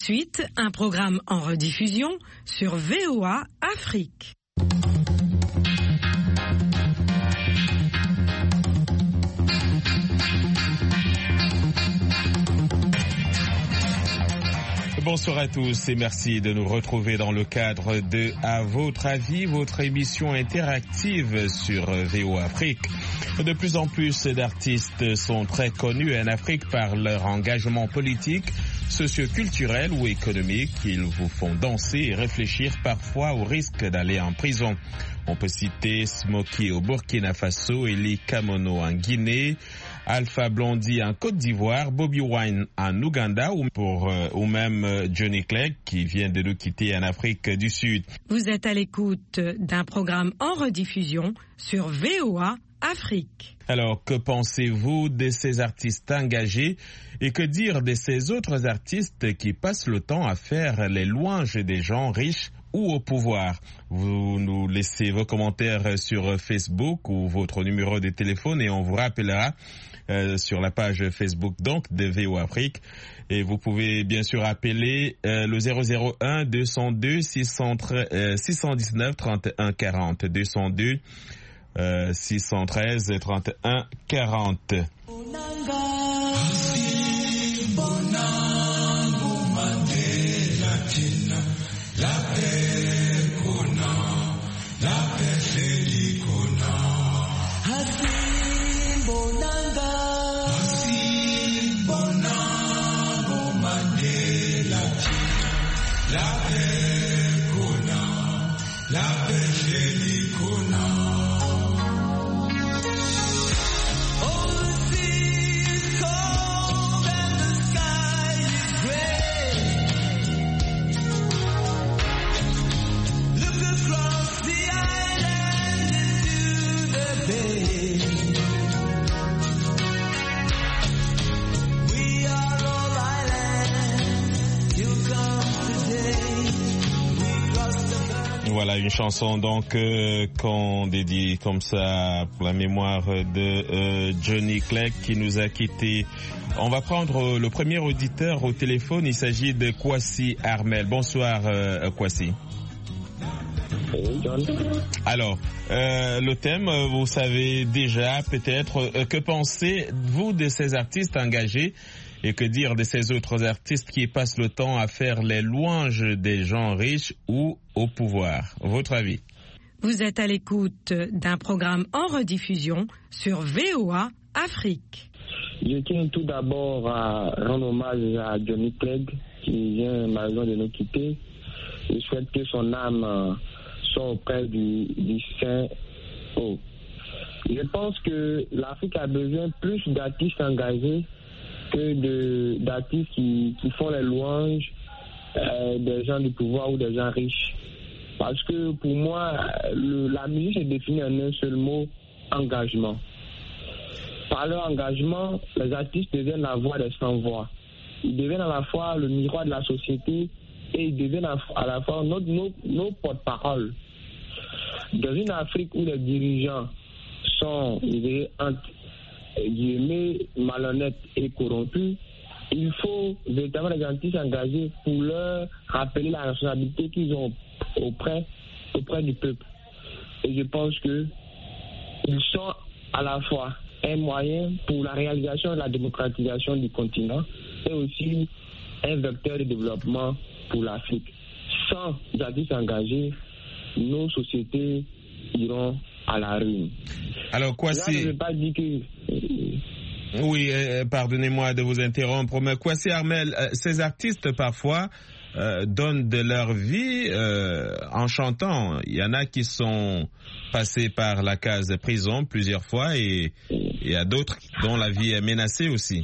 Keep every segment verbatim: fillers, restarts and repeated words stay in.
Suite, un programme en rediffusion sur V O A Afrique. Bonsoir à tous et merci de nous retrouver dans le cadre de À votre avis, votre émission interactive sur V O A Afrique. De plus en plus d'artistes sont très connus en Afrique par leur engagement politique, socio-culturel ou économique. Ils vous font danser et réfléchir parfois au risque d'aller en prison. On peut citer Smokey au Burkina Faso, Eli Kamono en Guinée, Alpha Blondy en Côte d'Ivoire, Bobby Wine en Ouganda ou, pour, euh, ou même Johnny Clegg qui vient de nous quitter en Afrique du Sud. Vous êtes à l'écoute d'un programme en rediffusion sur V O A Afrique. Alors, que pensez-vous de ces artistes engagés et que dire de ces autres artistes qui passent le temps à faire les louanges des gens riches ou au pouvoir? Vous nous laissez vos commentaires sur Facebook ou votre numéro de téléphone et on vous rappellera euh, sur la page Facebook donc de V O A Afrique. Et vous pouvez bien sûr appeler euh, le zéro zéro un deux zéro deux six un neuf trente et un quarante deux zéro deux Euh, six cent treize trente et un quarante. Voilà une chanson donc euh, qu'on dédie comme ça pour la mémoire de euh, Johnny Clegg qui nous a quittés. On va prendre le premier auditeur au téléphone. Il s'agit de Kwasi Armel. Bonsoir euh, Kwasi. Alors, euh, le thème, vous savez déjà peut-être, euh, que pensez-vous de ces artistes engagés et que dire de ces autres artistes qui passent le temps à faire les louanges des gens riches ou au pouvoir? Votre avis? Vous êtes à l'écoute d'un programme en rediffusion sur V O A Afrique. Je tiens tout d'abord à rendre hommage à Johnny Clegg qui vient malheureusement de nous quitter. Je souhaite que son âme soit auprès du, du Saint-Haut. Je pense que l'Afrique a besoin plus d'artistes engagés que de, d'artistes qui, qui font les louanges euh, des gens du pouvoir ou des gens riches. Parce que pour moi, le, la musique est définie en un seul mot, engagement. Par leur engagement, les artistes deviennent la voix des sans-voix. Ils deviennent à la fois le miroir de la société et ils deviennent à, à la fois nos, nos, nos porte-paroles. Dans une Afrique où les dirigeants sont entre guillemets malhonnêtes et corrompus, il faut véritablement les artistes engagés pour leur rappeler la responsabilité qu'ils ont auprès, auprès du peuple. Et je pense que ils sont à la fois un moyen pour la réalisation et la démocratisation du continent et aussi un vecteur de développement pour l'Afrique. Sans artistes engagés, nos sociétés iront à la ruine. Alors quoi c'est... Je ne veux pas dire que... Oui, euh, pardonnez-moi de vous interrompre, mais Kwasi Armel, euh, ces artistes parfois euh, donnent de leur vie euh, en chantant. Il y en a qui sont passés par la case de prison plusieurs fois et il y a d'autres dont la vie est menacée aussi.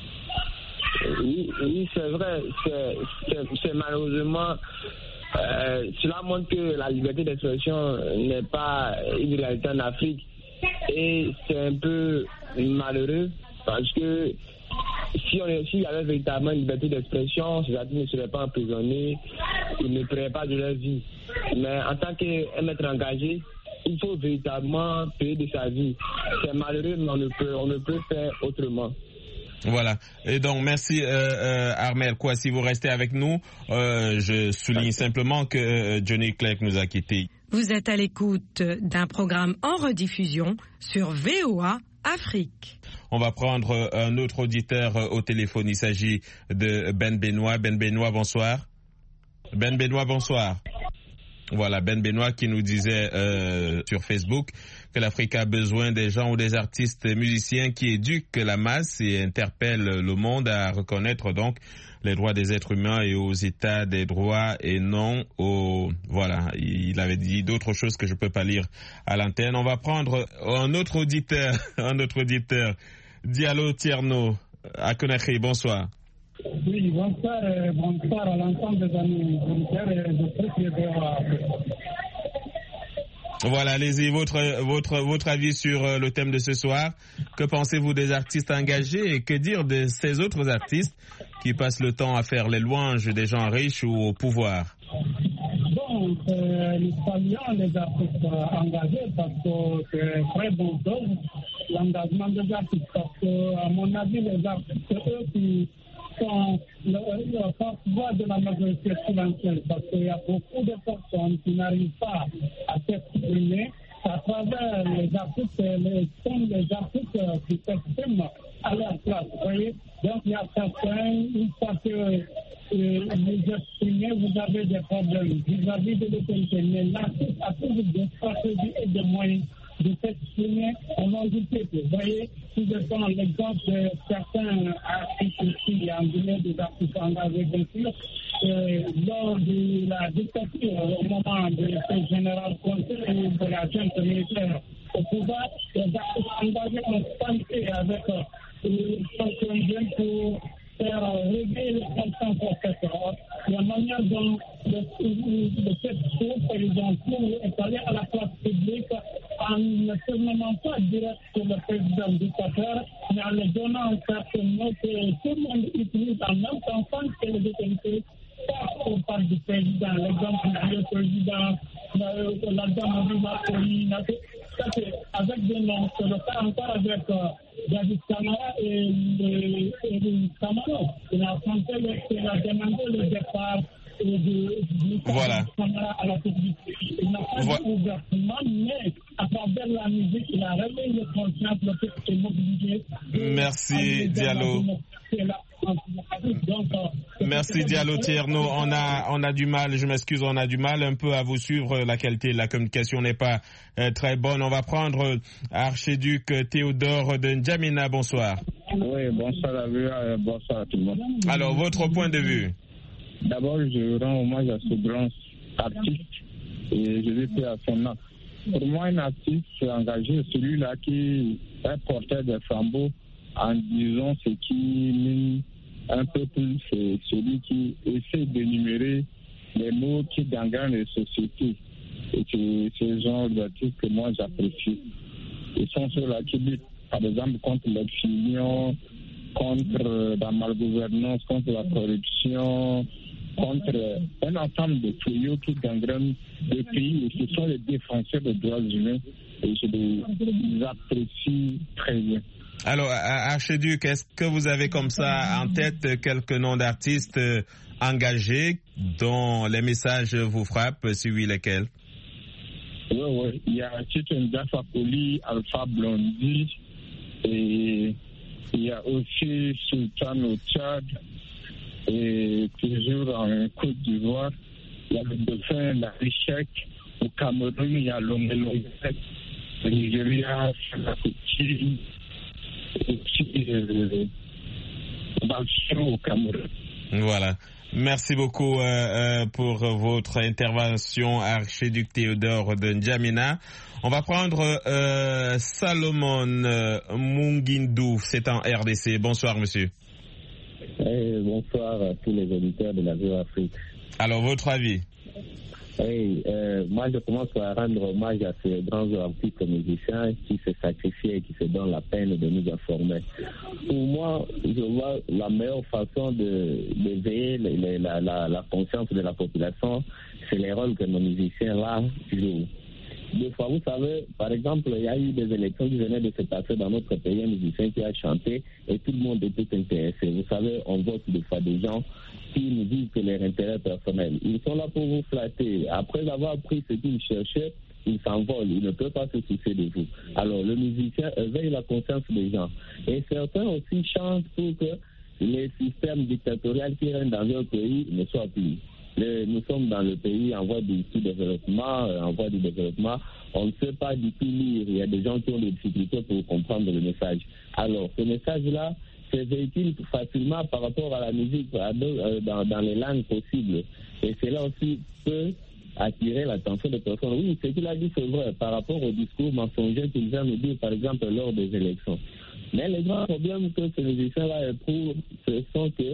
Oui, oui c'est vrai. C'est, c'est, c'est malheureusement... Euh, cela montre que la liberté d'expression n'est pas une réalité en Afrique et c'est un peu malheureux parce que si on s'il y avait véritablement une liberté d'expression, ces artistes ne seraient pas emprisonnés, ils ne paieraient pas de leur vie. Mais en tant qu'un maître engagé, il faut véritablement payer de sa vie. C'est malheureux, mais on ne peut, on ne peut faire autrement. Voilà. Et donc, merci euh, euh, Armel Kouassi, vous restez avec nous. Euh, je souligne simplement que euh, Johnny Clegg nous a quittés. Vous êtes à l'écoute d'un programme en rediffusion sur V O A Afrique. On va prendre un autre auditeur au téléphone. Il s'agit de Ben Benoît. Ben Benoît, bonsoir. Ben Benoît, bonsoir. Voilà, Ben Benoît qui nous disait euh, sur Facebook que l'Afrique a besoin des gens ou des artistes musiciens qui éduquent la masse et interpellent le monde à reconnaître donc les droits des êtres humains et aux états des droits et non aux... Voilà, il avait dit d'autres choses que je peux pas lire à l'antenne. On va prendre un autre auditeur, un autre auditeur, Diallo Tierno à Conakry. Bonsoir. Oui, bonsoir, euh, bonsoir à l'ensemble des amis auditeurs et de ceux qui étaient à... Voilà, allez-y, votre, votre, votre avis sur euh, le thème de ce soir. Que pensez-vous des artistes engagés et que dire de ces autres artistes qui passent le temps à faire les louanges des gens riches ou au pouvoir? Bon, euh, nous saluons les artistes engagés parce que c'est très bon chose, l'engagement des artistes, parce que, à mon avis, les artistes, c'est eux qui sont le, le porte-voix de la majorité silencieuse, parce qu'il y a beaucoup de personnes qui n'arrivent pas à s'exprimer à travers les artistes, les, sont les artistes qui s'expriment à leur place, vous voyez. Donc il y a certains, une fois que euh, vous exprimez, vous avez des problèmes vis-à-vis de l'autorité, mais l'artiste a toujours des stratégies et des moyens de s'exprimer au nom du peuple. Vous voyez, si je prends l'exemple de certains artistes ici, en Guinée, des artistes engagés, bien sûr, euh, lors de la dictature, au moment de ce général Conté et de la junte militaire au pouvoir, les artistes engagés ont tenté avec quelques jeunes pour faire régler les consciences professeurs. La manière dont le fait ils ont pu étaler à la place publique en ne se nommant pas direct sur le président dictateur, mais en le donnant un certain mot que tout le monde utilise en même temps sans que les autorités passent au parle du président. L'exemple du président, la dame Viva ça c'est avec des noms, c'est le cas encore avec euh, David Camara et le Camara. Il a tenté, il a demandé le départ de, de voilà. Camara à la publicité. Il n'a pas voilà. dit ouvertement, mais à travers la musique, il a réveillé le conscience, le fait qu'il est mobilisé. Merci Diallo. Merci Diallo Tierno. On a, on a du mal, je m'excuse, on a du mal un peu à vous suivre. La qualité de la communication n'est pas euh, très bonne. On va prendre Archiduc Théodore de N'Djamena. Bonsoir. Oui, bonsoir à vous, euh, bonsoir à tout le monde. Alors, votre point de vue? D'abord, je rends hommage à ce grand artiste et je vais faire à son nom. Pour moi, un artiste engagé, celui-là qui est porteur des flambeaux en disant ce qui mine un peu plus, c'est celui qui essaie d'énumérer les mots qui gangrènent les sociétés. Et c'est ce genre d'artistes que moi j'apprécie. Ils sont ceux-là qui luttent, par exemple, contre l'excision, contre la malgouvernance, contre la corruption, contre un ensemble de fléaux qui gangrènent le pays. Et ce sont les défenseurs des droits humains et je les apprécie très bien. Alors, Archiduc, est-ce que vous avez comme ça en tête quelques noms d'artistes engagés dont les messages vous frappent, si oui, lesquels? Oui, oui. Il y a Tchitenda Fapoli, Alpha Blondy, et il y a aussi Sultan au Tchad, et toujours en Côte d'Ivoire. Il y a le dauphin, la Richek. Au Cameroun, il y a l'Omelongue, le Nigeria, la Côte au Cameroun. Voilà. Merci beaucoup euh, euh, pour votre intervention, Archiduc Théodore de N'Djamena. On va prendre euh, Salomon euh, Mungindou, c'est en R D C. Bonsoir, monsieur. Hey, bonsoir à tous les auditeurs de la V O A Afrique. Alors, votre avis? Hey, euh, moi, je commence par rendre hommage à ces grands artistes musiciens qui se sacrifient et qui se donnent la peine de nous informer. Pour moi, je vois la meilleure façon de, de veiller les, les, la, la, la conscience de la population, c'est les rôles que nos musiciens-là jouent. des fois, vous savez, par exemple, il y a eu des élections qui venaient de se passer dans notre pays, un musicien qui a chanté et tout le monde était intéressé. Vous savez, on vote des fois des gens qui nous disent que leur intérêt personnel. Ils sont là pour vous flatter. Après avoir pris ce qu'ils cherchaient, ils s'envolent. Ils ne peuvent pas se soucier de vous. Alors, le musicien éveille la conscience des gens. Et certains aussi chantent pour que les systèmes dictatoriaux qui règnent dans leur pays ne soient plus. Le, nous sommes dans le pays en voie du sous-développement, euh, en voie du développement. On ne sait pas du tout lire. Il y a des gens qui ont des difficultés pour comprendre le message. Alors, ce message-là se véhicule facilement par rapport à la musique à deux, euh, dans, dans les langues possibles. Et cela aussi peut attirer l'attention des personnes. Oui, ce qu'il a dit, c'est vrai, par rapport au discours mensonger qu'il vient nous dire, par exemple, lors des élections. Mais le grand problème que ces musiciens-là éprouvent, ce sont que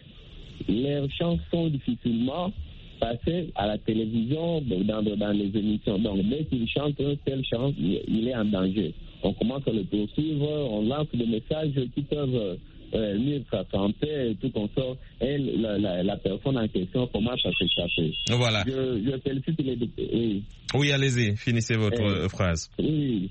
leurs chansons difficilement passées à la télévision, dans, dans les émissions. Donc, dès qu'ils chantent un tel chant, il est en danger. On commence à le poursuivre, on lance des messages qui peuvent euh, nuire sa santé et tout comme ça. Et la, la, la personne en question commence à s'échapper. Voilà. Je, je félicite les députés. Oui, oui allez-y, finissez votre euh, phrase. Oui.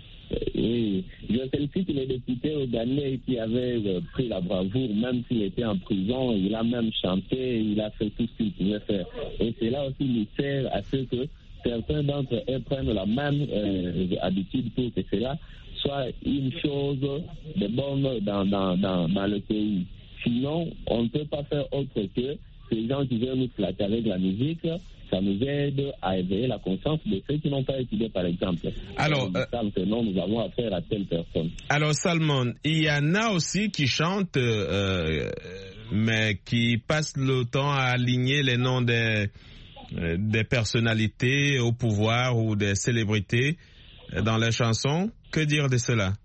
Oui, je félicite les députés ougandais qui avaient euh, pris la bravoure, même s'il était en prison, il a même chanté, il a fait tout ce qu'il pouvait faire. Et cela aussi lui sert à ce que certains d'entre eux prennent la même euh, habitude pour que cela soit une chose de bonne dans, dans, dans, dans le pays. Sinon, on ne peut pas faire autre que ces gens qui viennent nous flatter avec la musique. Ça nous aide à éveiller la conscience de ceux qui n'ont pas étudié, par exemple. Alors, ils savent que non, nous avons affaire à telle personne. Alors, Salmon, il y en a aussi qui chantent, euh, mais qui passent le temps à aligner les noms des, des personnalités au pouvoir ou des célébrités dans les chansons. Que dire de cela?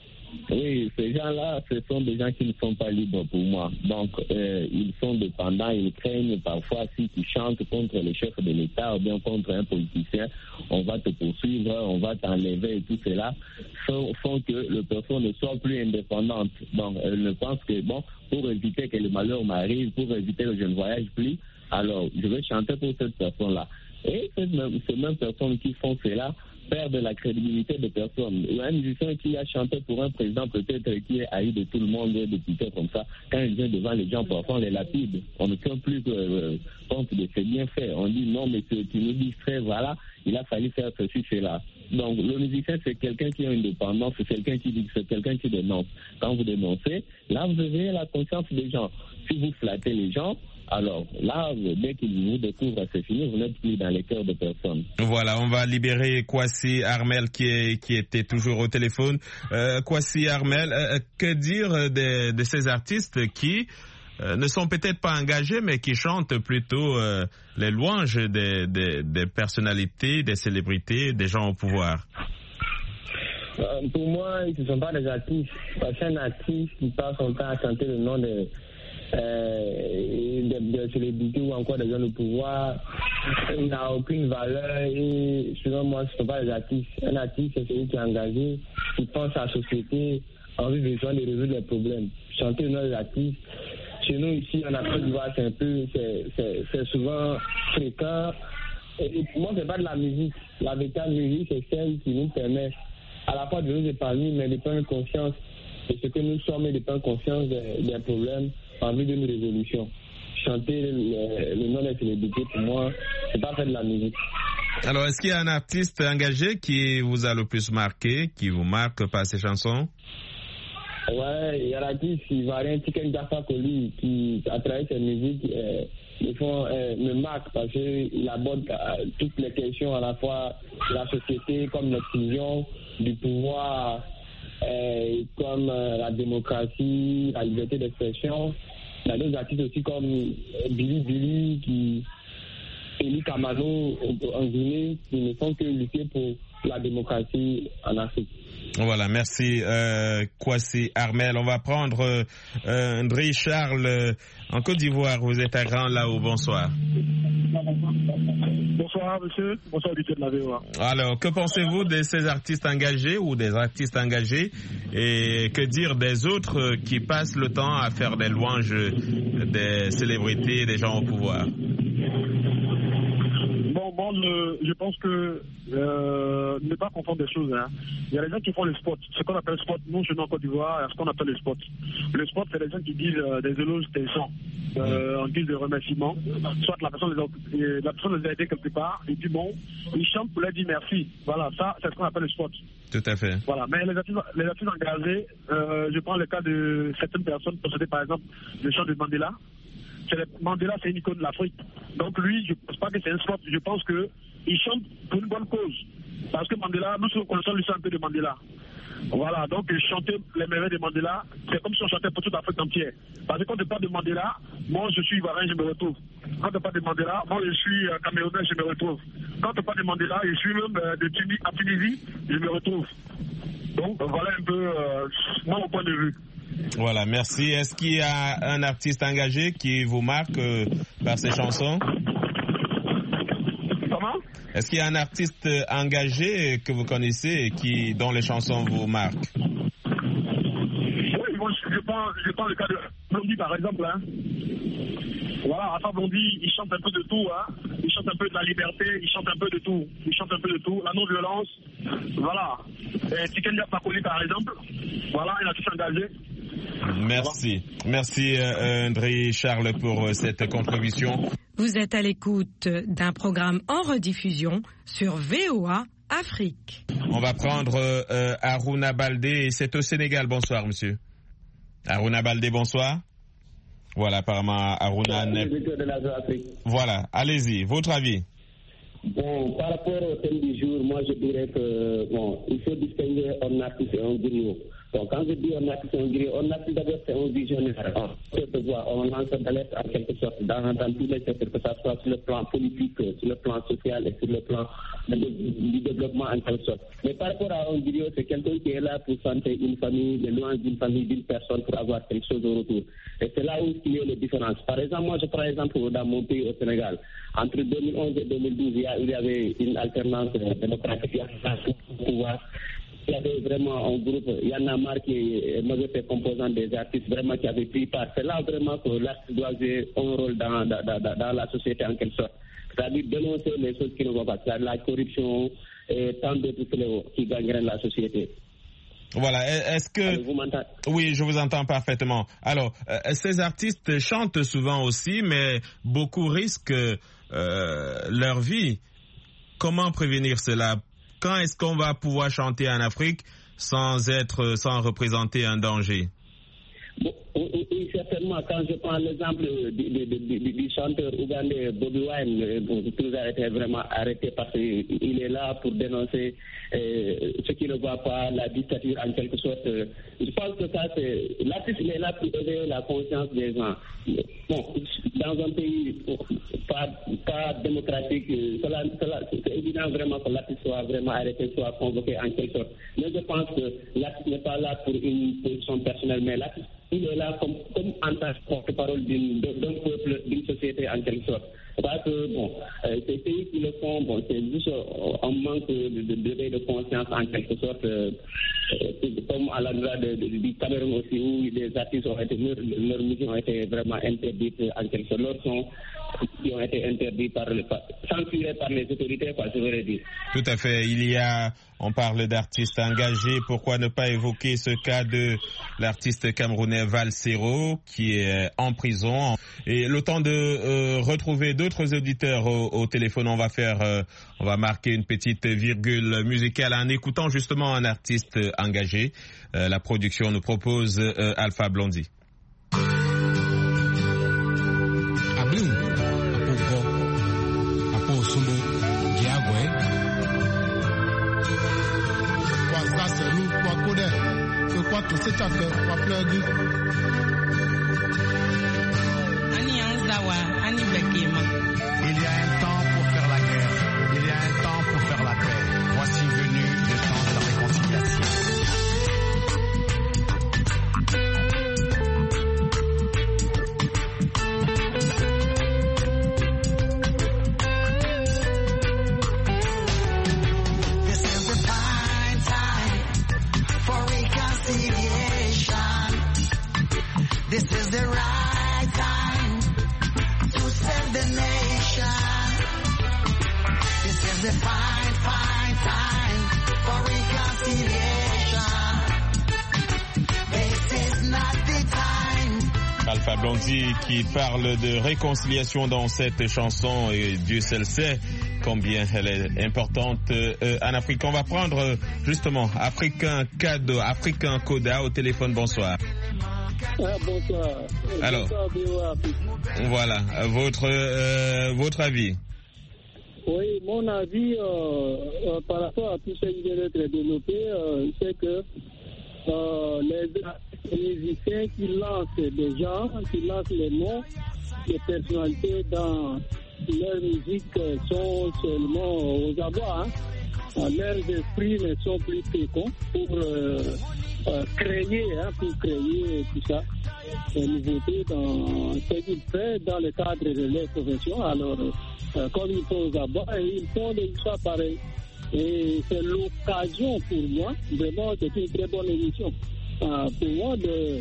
Oui, ces gens-là, ce sont des gens qui ne sont pas libres pour moi. Donc, euh, ils sont dépendants, ils craignent parfois si tu chantes contre le chef de l'État ou bien contre un politicien, on va te poursuivre, on va t'enlever et tout cela, font, font que le personne ne soit plus indépendante. Donc, elle ne pense que, bon, pour éviter que le malheur m'arrive, pour éviter que je ne voyage plus, alors je vais chanter pour cette personne-là. Et ces mêmes, ces mêmes personnes qui font cela perdent la crédibilité des personnes. Il y a un musicien qui a chanté pour un président peut-être qui est haï de tout le monde, des députés comme ça. Quand il vient devant les gens, parfois on les lapide. On ne tient plus euh, compte de ses bienfaits. On dit non, mais tu, tu nous distrais, voilà, il a fallu faire ceci, cela. Donc le musicien, c'est quelqu'un qui a une dépendance, c'est quelqu'un qui dit, c'est quelqu'un qui dénonce. Quand vous dénoncez, là vous éveillez la conscience des gens. Si vous flattez les gens, alors là, dès qu'ils vous découvrent, c'est fini, vous n'êtes plus dans les cœurs de personne. Voilà, on va libérer Kwasi Armel qui, est, qui était toujours au téléphone. Euh, Kwasi Armel, euh, que dire de, de ces artistes qui euh, ne sont peut-être pas engagés, mais qui chantent plutôt euh, les louanges des, des, des personnalités, des célébrités, des gens au pouvoir? euh, Pour moi, ce ne sont pas des artistes. Parce qu'un artiste qui passe son temps à chanter le nom de Euh, de, de célébrités ou encore des gens de pouvoir n'a aucune valeur et selon moi ce ne sont pas des artistes. Un artiste c'est celui qui est engagé, qui pense à la société, en vue besoin de résoudre les problèmes. Chanter le nom des artistes, chez nous ici en Afrique du Nord c'est un peu, c'est, c'est, c'est souvent fréquent et pour moi c'est pas de la musique. La véritable musique c'est celle qui nous permet à la fois de nous épargner mais de prendre conscience de ce que nous sommes et de prendre conscience des, des problèmes en vue d'une résolution. Chanter le, le nom des célébrités, pour moi, c'est pas faire de la musique. Alors, est-ce qu'il y a un artiste engagé qui vous a le plus marqué, qui vous marque par ses chansons? Ouais, il y a l'artiste ivoirien Tiken Jah Fakoly qui, à travers ses musiques, euh, ils font, euh, me marque parce qu'il aborde euh, toutes les questions à la fois de la société, comme l'exclusion, du pouvoir, Euh, comme euh, la démocratie, la liberté d'expression. Il y a d'autres artistes aussi comme euh, Billy Billy, qui, Eli Kamano en Guinée, qui ne font que lutter pour la démocratie en Afrique. Voilà, merci euh, Kwasi Armel. On va prendre euh, André Charles euh, en Côte d'Ivoire. Vous êtes à Grand Lao. Bonsoir. Bonsoir monsieur, bonsoir du de la V O A. Alors, que pensez-vous de ces artistes engagés ou des artistes engagés et que dire des autres qui passent le temps à faire des louanges des célébrités et des gens au pouvoir? Bon, Bon, moi, le, je pense que euh, ne pas confondre des choses. Hein. Il y a des gens qui font le sport. Ce qu'on appelle le sport, nous, chez nous en Côte d'Ivoire, il y a ce qu'on appelle le sport. Le sport, c'est des gens qui disent euh, des éloges, des sons, euh, en guise de remerciement. Soit la personne les a, la personne les a aidés quelque part, et puis bon, ils chantent pour leur dire merci. Voilà, ça, c'est ce qu'on appelle le sport. Tout à fait. Voilà, mais les artistes, les artistes engagés, euh, je prends le cas de certaines personnes possédées, par exemple, le chant de Mandela. Mandela, c'est une icône de l'Afrique. Donc lui, je ne pense pas que c'est un sport. Je pense qu'il chante pour une bonne cause. Parce que Mandela, nous connaissons le un peu de Mandela. Voilà, donc chanter les merveilles de Mandela, c'est comme si on chantait pour toute l'Afrique entière. Parce que quand on parle de Mandela, moi je suis ivoirien, je me retrouve. Quand on parle de Mandela, moi je suis camerounais, je me retrouve. Quand on parle de Mandela, je suis même de Tunisie, à Tunisie, je me retrouve. Donc voilà un peu euh, mon point de vue. Voilà, merci. Est-ce qu'il y a un artiste engagé qui vous marque euh, par ses chansons? Comment? Est-ce qu'il y a un artiste engagé que vous connaissez et qui, dont les chansons vous marquent? Oui, moi, je prends, je prends le cas de Blondie, par exemple. Hein. Voilà, Alpha Blondie, il chante un peu de tout. Hein. Il chante un peu de la liberté, il chante un peu de tout. Il chante un peu de tout. La non-violence, voilà. Et Tikendia Pakoli, par exemple. Voilà, un artiste engagé. Merci. Merci euh, André Charles pour euh, cette contribution. Vous êtes à l'écoute d'un programme en rediffusion sur V O A Afrique. On va prendre euh, Aruna Baldé et c'est au Sénégal. Bonsoir monsieur. Aruna Baldé, bonsoir. Voilà, apparemment Aruna... Voilà, allez-y, votre avis. Bon, par rapport au thème du jour, moi je dirais que bon, il faut distinguer un artiste et un griot. Donc quand je dis un artiste et un griot, un artiste d'abord c'est un visionnaire. On lance d'alerte en quelque sorte dans, dans tous les secteurs, que ce soit sur le plan politique, sur le plan social et sur le plan du développement en quelque sorte. Mais par rapport à un griot, c'est quelqu'un qui est là pour santer une famille, de loin d'une famille, d'une personne pour avoir quelque chose au retour. Et c'est là où il y a les différences. Par exemple, moi je prends exemple dans mon pays au Sénégal. Entre deux mille onze et deux mille douze, il y avait une alternance démocratique au pouvoir. Il y avait vraiment un groupe, Y'en a marre qui est majorité composante des artistes vraiment qui avaient pris part. C'est là vraiment que l'artiste doit jouer un rôle dans, dans, dans, dans la société en quelque sorte. C'est-à-dire dénoncer les choses qui ne vont pas, c'est-à-dire la corruption et tant d'autres fléaux qui gangrènent la société. Voilà, est-ce que... Alors, vous m'entendez? Oui, je vous entends parfaitement. Alors, euh, ces artistes chantent souvent aussi, mais beaucoup risquent euh, leur vie. Comment prévenir cela? Quand est-ce qu'on va pouvoir chanter en Afrique sans être, sans représenter un danger? Bon, oui, certainement. Quand je prends l'exemple du, du, du, du chanteur ougandais Bobby Wine, tout a été vraiment arrêté parce qu'il est là pour dénoncer euh, ce qui ne va pas, la dictature en quelque sorte. Je pense que ça, c'est... L'artiste, il est là pour éveiller la conscience des gens. Bon, dans un pays pas, pas démocratique, cela, cela, c'est évident vraiment que l'artiste soit vraiment arrêté, soit convoqué en quelque sorte. Mais je pense que l'artiste n'est pas là pour une position personnelle, mais l'artiste, il est là comme, comme en tant que porte-parole d'un peuple, d'une société en quelque sorte. Parce que, bon, euh, ces pays qui le font, bon, c'est juste un manque de, de, de, de conscience en quelque sorte, euh, comme à l'endroit du Cameroun aussi, où les artistes ont été, leurs leur musiques ont été vraiment interdites en quelque sorte. Leurs sons qui ont été interdits par, par censurés par les autorités, quoi, je voudrais dire. Tout à fait. Il y a, on parle d'artistes engagés. Pourquoi ne pas évoquer ce cas de l'artiste camerounais Valsero qui est en prison? Et le temps de euh, retrouver d'autres auditeurs au, au téléphone, on va faire, euh, on va marquer une petite virgule musicale en écoutant justement un artiste engagé. Euh, la production nous propose euh, Alpha Blondie. Il y a un temps pour faire la guerre, il y a un temps pour faire la paix. Voici venu le temps de la réconciliation. This is the time, time for reconciliation. a fine, fine time for reconciliation. This is not the time. Alpha Blondy qui parle de réconciliation dans cette chanson et Dieu seul sait combien elle est importante euh, en Afrique. On va prendre euh, justement Africain Cadeau, Africain Coda au téléphone. Bonsoir. Ah, bonsoir. Alors, bonsoir, voilà, votre, euh, votre avis. Oui, mon avis euh, euh, par rapport à tout ce qui vient d'être développé, euh, c'est que euh, les musiciens qui lancent des gens, qui lancent les noms des personnalités dans leur musique sont seulement aux abois. Hein. Leurs esprits ne sont plus féconds pour euh, euh, créer, hein, pour créer tout ça, des nouveautés dans ce qu'ils font dans le cadre de leur profession. Alors, euh, comme ils sont aux abois, ils font des histoires pareilles. Et c'est l'occasion pour moi, vraiment, c'est une très bonne émission, euh, pour moi de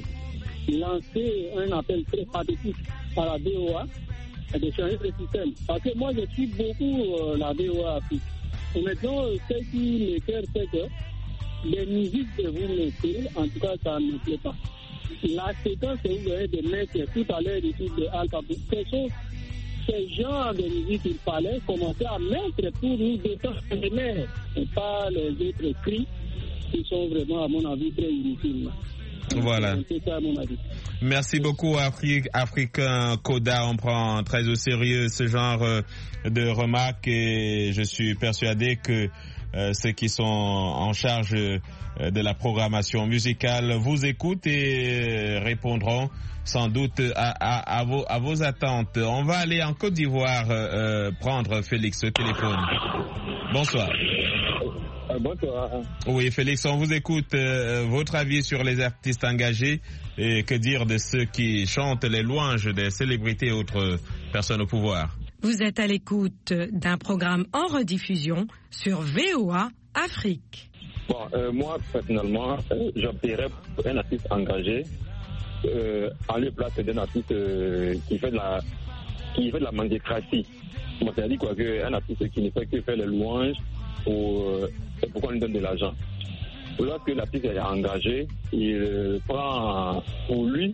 lancer un appel très pathétique à la B O A de changer le système. Parce que moi, je suis beaucoup euh, la B O A Afrique. Et maintenant, ce qui m'éclaire, c'est que les musiques que vous mettez, en tout cas, ça ne me plaît pas. La séquence que vous avez de mettre tout à l'heure ici de Alpha, ce sont ces genres de musique qu'il fallait commencer à mettre pour nous détendre les nerfs, et pas les autres cris qui sont vraiment, à mon avis, très inutiles. Voilà. C'est ça, à mon avis. Merci beaucoup, Afrique, Africain Coda. On prend très au sérieux ce genre de remarques et je suis persuadé que euh, ceux qui sont en charge de la programmation musicale vous écoutent et répondront sans doute à, à, à, vos, à vos attentes. On va aller en Côte d'Ivoire euh, prendre Félix au téléphone. Bonsoir. Euh, bonsoir. Oui, Félix, on vous écoute. Euh, votre avis sur les artistes engagés et que dire de ceux qui chantent les louanges des célébrités et autres personnes au pouvoir? Vous êtes à l'écoute d'un programme en rediffusion sur V O A Afrique. Bon, euh, moi, personnellement, euh, j'opterais pour un artiste engagé euh, en lieu place d'un artiste euh, qui fait de la qui fait de la mendiacratie. Bon, c'est-à-dire quoi, qu'un artiste qui ne fait que faire les louanges pour, euh, pourquoi on lui donne de l'argent. Lorsque l'artiste est engagé, il euh, prend pour lui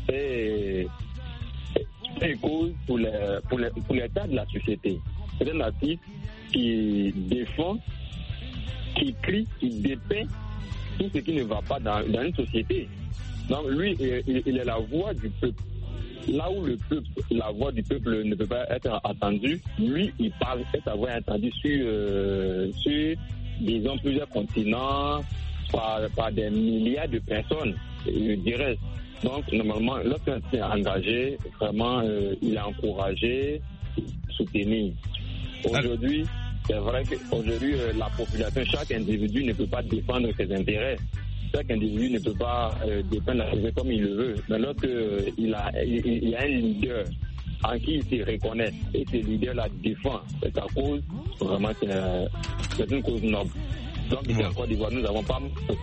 et, et cause pour les, pour, les, pour l'état de la société. C'est un artiste qui défend, qui crie, qui dépeint tout ce qui ne va pas dans, dans une société. Donc lui, il, il est la voix du peuple. Là où le peuple, la voix du peuple ne peut pas être entendue, lui, il parle et sa voix est entendue sur, euh, sur disons, plusieurs continents, par, par des milliards de personnes, je dirais. Donc, normalement, lorsqu'un est engagé, vraiment, euh, il est encouragé, soutenu. Aujourd'hui, c'est vrai qu'aujourd'hui, euh, la population, chaque individu ne peut pas défendre ses intérêts. Chaque individu ne peut pas euh, défendre la société comme il le veut. Mais lorsqu'il euh, a, il, il y a un leader en qui il se reconnaît et ce leader-là défend sa cause, vraiment, c'est, euh, c'est une cause noble. Donc, ici en Côte d'Ivoire, nous n'avons pas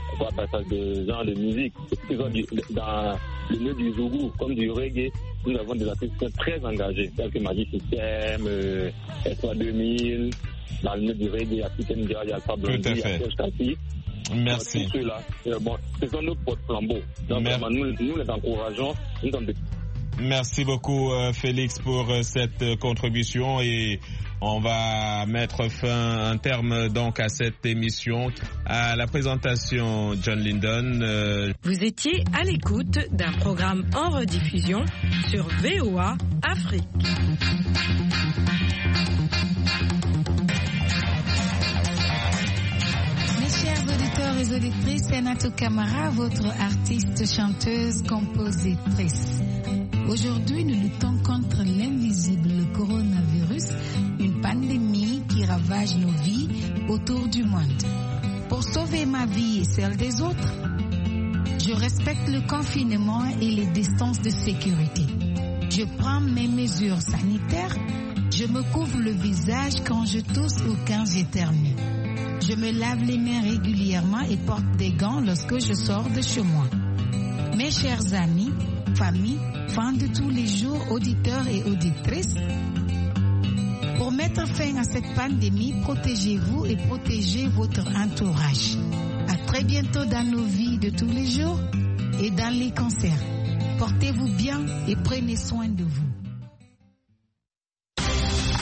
de genre de musique. Dans le milieu du zougou, comme du reggae, nous avons des artistes qui sont très engagés, tels que Magic System, euh, S trois deux mille, dans le milieu du reggae, il y a Peter Ndiaye, il y a Pablo Ndi, il y a Serge Kassi. Merci. Tous ceux-là, euh, bon, ce sont nos porte-flambeaux. Donc, Mer- vraiment, nous, nous les encourageons. Nous sommes de... Merci beaucoup, euh, Félix, pour euh, cette euh, contribution et on va mettre fin, un terme donc à cette émission. À la présentation, John Lindon. Euh... Vous étiez à l'écoute d'un programme en rediffusion sur V O A Afrique. Chers auditeurs et auditrices, c'est Natou Kamara, votre artiste, chanteuse, compositrice. Aujourd'hui, nous luttons contre l'invisible coronavirus, une pandémie qui ravage nos vies autour du monde. Pour sauver ma vie et celle des autres, je respecte le confinement et les distances de sécurité. Je prends mes mesures sanitaires, je me couvre le visage quand je tousse ou quand j'éternue. Je me lave les mains régulièrement et porte des gants lorsque je sors de chez moi. Mes chers amis, famille, fans de tous les jours, auditeurs et auditrices, pour mettre mettre fin à cette pandémie, protégez-vous et protégez votre entourage. À très bientôt dans nos vies de tous les jours et dans les concerts. Portez-vous bien et prenez soin de vous.